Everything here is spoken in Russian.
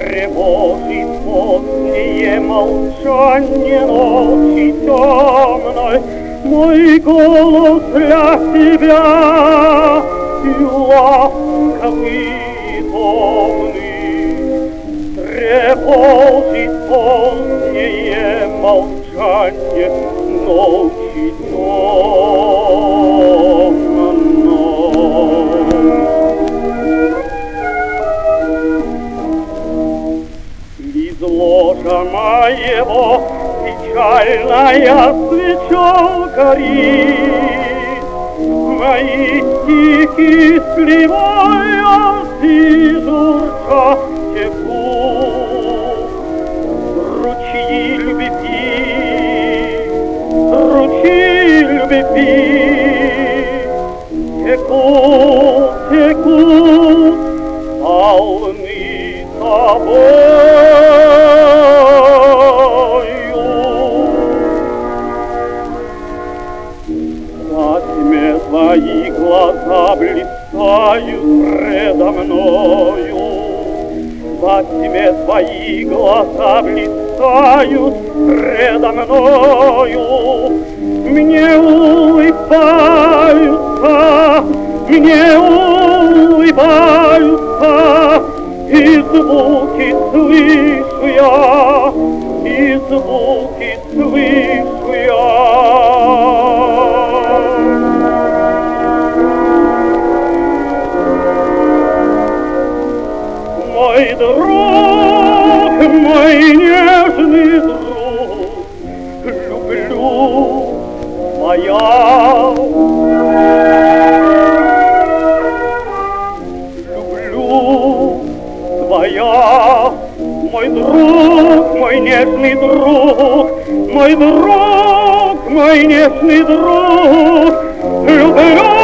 Тревожит позднее молчание ночи темной мой голос для тебя и ласковый томный. Тревожит позднее молчание ночи темной. Из ложа моего печальная свеча горит, мои стихи сливая и журча текут. Ручьи любви, текут, текут, полны тобою. Во тьме твои глаза блистают предо мною, во тьме твои глаза блистают предо мною. Мне улыбаются, и звуки слышу я, и звуки слышу я. Мой друг, мой нежный друг, люблю твоя. Люблю твоя, мой друг, мой нежный друг, мой друг, мой нежный друг, люблю.